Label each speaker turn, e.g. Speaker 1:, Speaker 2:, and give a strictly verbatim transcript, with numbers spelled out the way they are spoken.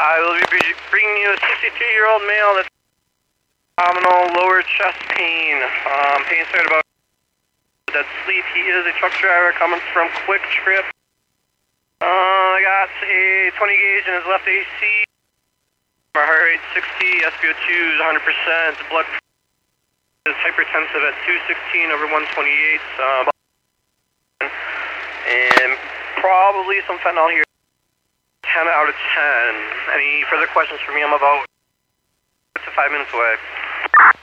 Speaker 1: I will be bringing you a sixty-two-year-old male that's abdominal lower chest pain. Um, pain started about that sleep. He is a truck driver coming from Quick Trip. Uh, I got a twenty gauge in his left A C. My heart rate sixty, S P O two is one hundred percent. Blood is hypertensive at two sixteen over one twenty-eight. Uh, and probably some fentanyl here. ten out of ten. Any further questions for me? I'm about to five minutes away.